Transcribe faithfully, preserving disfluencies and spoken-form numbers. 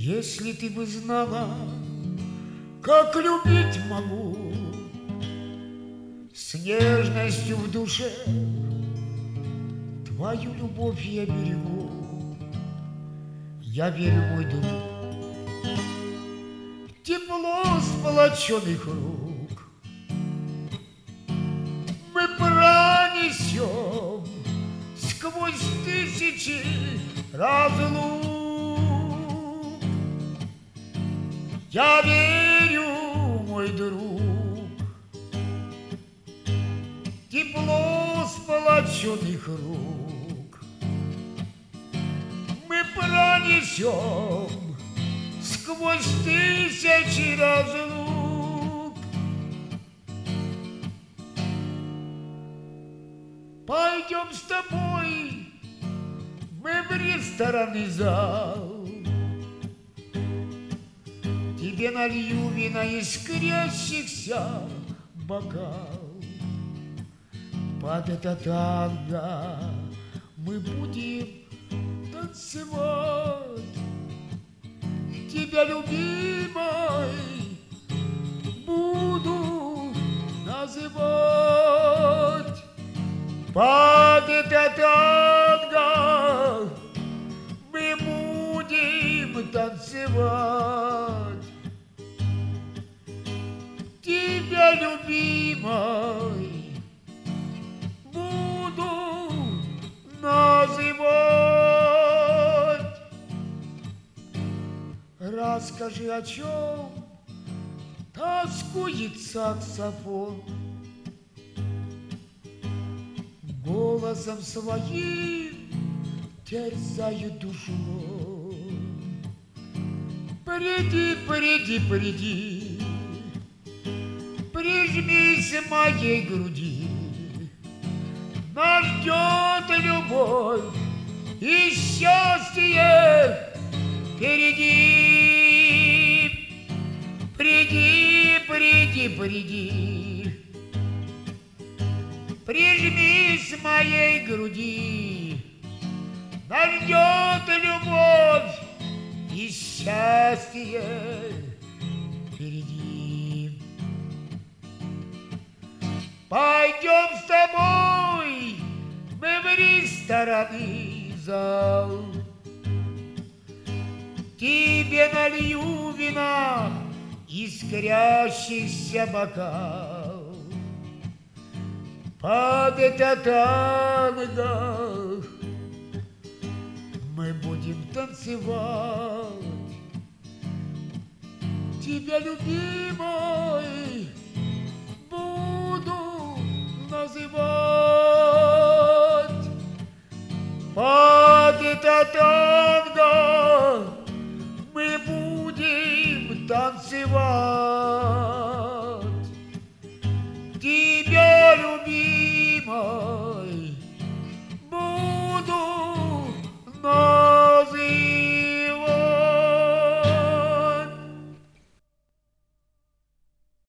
Если ты бы знала, как любить могу, с нежностью в душе твою любовь я берегу. Я верю, мой друг, тепло сплоченных рук мы пронесем сквозь тысячи разлук. Я верю, мой друг, тепло сплоченных рук мы пронесем сквозь тысячи разлук. Пойдем с тобой мы в ресторанный зал, тебе налью вина искрящихся бокал. Под это танго мы будем танцевать. Тебя, любимой, буду называть. Под это танго мы будем танцевать. Тебя, любимой, буду называть. Расскажи, о чем тоскует саксофон, голосом своим терзает душу. Приди, приди, приди, прижмись к моей груди. Нас ждет любовь и счастье впереди. Приди, приди, приди, прижмись к моей груди. Нас ждет любовь и счастье впереди. Пойдем с тобой мы в ресторанный зал, тебе налью вина искрящийся бокал. Под это танго мы будем танцевать. Тебя, любимой, буду называть. Под это танго мы будем танцевать. Тебя, любимой, буду называть.